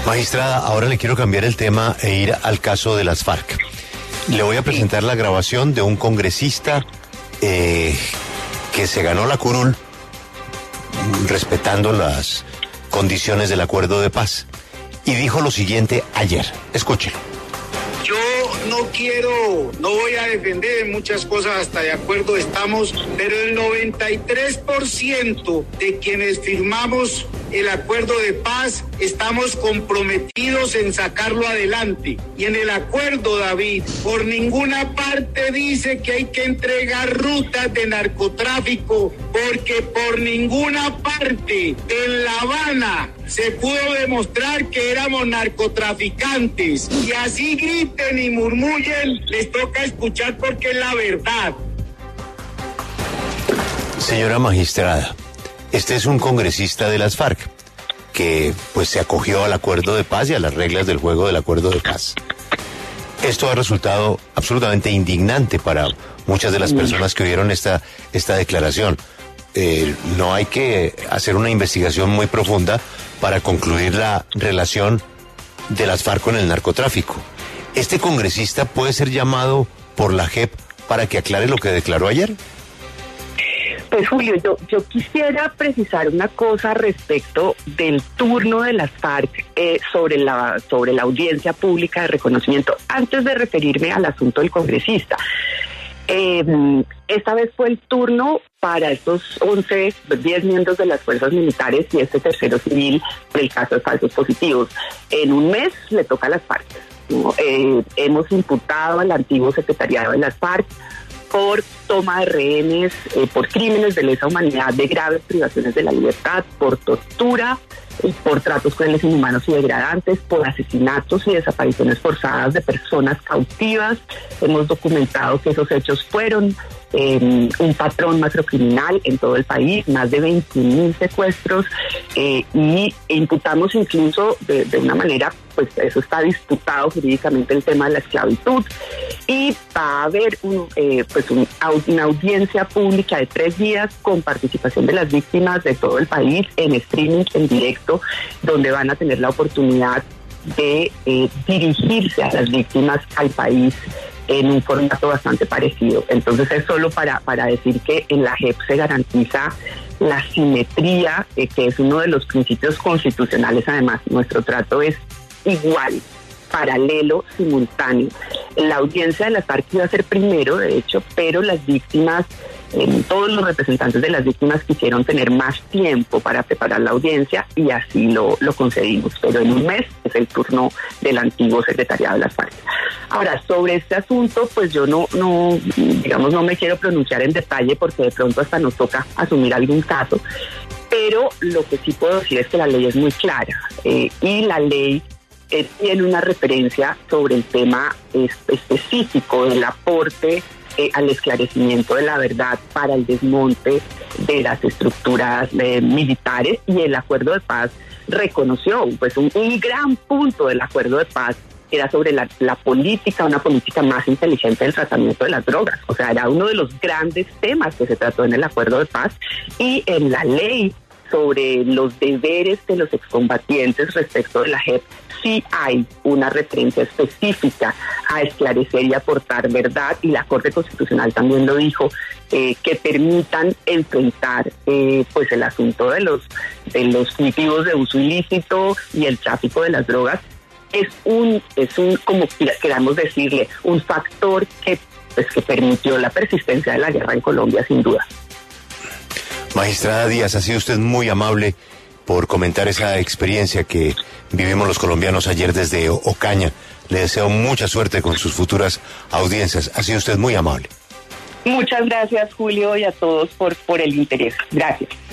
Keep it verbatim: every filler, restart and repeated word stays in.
Magistrada, ahora le quiero cambiar el tema e ir al caso de las FARC. Le voy a presentar la grabación de un congresista eh, que se ganó la curul respetando las condiciones del acuerdo de paz. Y dijo lo siguiente ayer. Escúchelo. Yo no quiero, no voy a defender muchas cosas, hasta de acuerdo estamos, pero el noventa y tres por ciento de quienes firmamos el acuerdo de paz estamos comprometidos en sacarlo adelante. Y en el acuerdo, David, por ninguna parte dice que hay que entregar rutas de narcotráfico, porque por ninguna parte en La Habana se pudo demostrar que éramos narcotraficantes. Y así griten y murmullen, les toca escuchar porque es la verdad. Señora magistrada, este es un congresista de las FARC que pues se acogió al acuerdo de paz y a las reglas del juego del acuerdo de paz. Esto ha resultado absolutamente indignante para muchas de las personas que oyeron esta, esta declaración. Eh, no hay que hacer una investigación muy profunda para concluir la relación de las FARC con el narcotráfico. ¿Este congresista puede ser llamado por la J E P para que aclare lo que declaró ayer? Pues Julio, yo, yo quisiera precisar una cosa respecto del turno de las FARC eh, sobre la, sobre la audiencia pública de reconocimiento, antes de referirme al asunto del congresista. Eh, esta vez fue el turno para estos once, diez miembros de las fuerzas militares y este tercero civil del caso de falsos positivos. En un mes le toca a las FARC. ¿no? Eh, hemos imputado al antiguo secretariado de las FARC por toma de rehenes, eh, por crímenes de lesa humanidad, de graves privaciones de la libertad, por tortura, eh, por tratos crueles, inhumanos y degradantes, por asesinatos y desapariciones forzadas de personas cautivas. Hemos documentado que esos hechos fueron eh, un patrón macrocriminal en todo el país, más de veinte mil secuestros, eh, y imputamos incluso de, de una manera, pues eso está disputado jurídicamente, el tema de la esclavitud, y va a haber un, eh, pues un, una audiencia pública de tres días con participación de las víctimas de todo el país en streaming, en directo, donde van a tener la oportunidad de eh, dirigirse a las víctimas, al país, en un formato bastante parecido. Entonces es solo para, para decir que en la J E P se garantiza la simetría, eh, que es uno de los principios constitucionales. Además, nuestro trato es igual, paralelo, simultáneo. La audiencia de las FARC iba a ser primero, de hecho, pero las víctimas, eh, todos los representantes de las víctimas quisieron tener más tiempo para preparar la audiencia y así lo, lo concedimos. Pero en un mes es el turno del antiguo secretariado de las FARC. Ahora, sobre este asunto, pues yo no, no, digamos, no me quiero pronunciar en detalle porque de pronto hasta nos toca asumir algún caso, pero lo que sí puedo decir es que la ley es muy clara eh, y la ley eh, tiene una referencia sobre el tema eh, específico del aporte eh, al esclarecimiento de la verdad para el desmonte de las estructuras eh, militares, y el acuerdo de paz reconoció, pues un, un gran punto del acuerdo de paz era sobre la, la política, una política más inteligente del tratamiento de las drogas. O sea, era uno de los grandes temas que se trató en el acuerdo de paz, y en la ley sobre los deberes de los excombatientes respecto de la J E P sí hay una referencia específica a esclarecer y aportar verdad, y la Corte Constitucional también lo dijo, eh, que permitan enfrentar eh, pues el asunto de los, de los cultivos de uso ilícito y el tráfico de las drogas. Es un, es un, como queramos decirle, un factor que, pues, que permitió la persistencia de la guerra en Colombia, sin duda. Magistrada Díaz, ha sido usted muy amable por comentar esa experiencia que vivimos los colombianos ayer desde Ocaña. Le deseo mucha suerte con sus futuras audiencias. Ha sido usted muy amable. Muchas gracias, Julio, y a todos por, por el interés. Gracias.